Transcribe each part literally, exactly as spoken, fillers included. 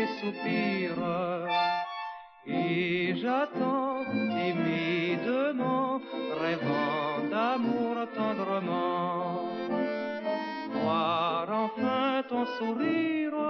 soupirs. Et j'attends timidement, rêvant d'amour tendrement, voir enfin ton sourire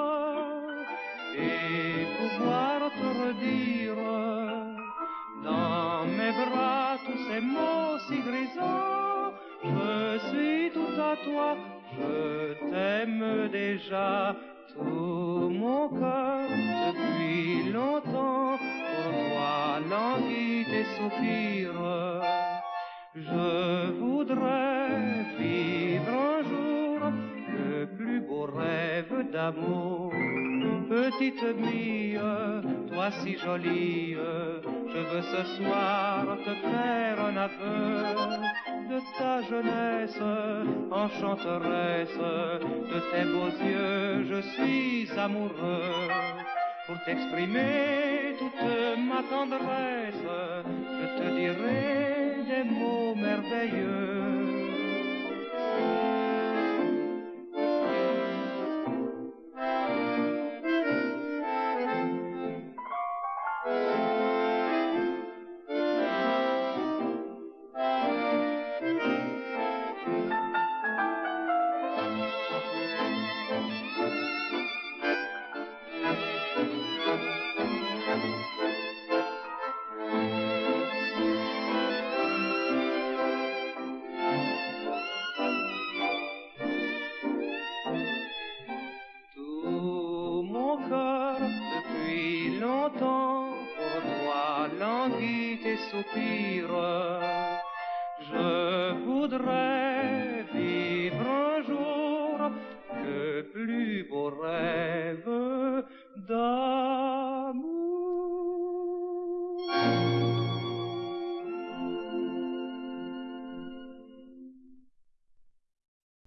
et pouvoir te redire dans mes bras tous ces mots si grisants. Je suis tout à toi, je t'aime déjà, tout mon cœur depuis longtemps pour toi languit et soupire. Je voudrais vivre un jour le plus beau rêve d'amour. Petite mie, toi si jolie, je veux ce soir te faire un aveu de ta jeunesse, enchanteresse, de tes beaux yeux, je suis amoureux. Pour t'exprimer toute ma tendresse, je te dirai des mots merveilleux. Depuis longtemps pour toi languit et soupire. Je voudrais vivre un jour le plus beau rêve d'amour.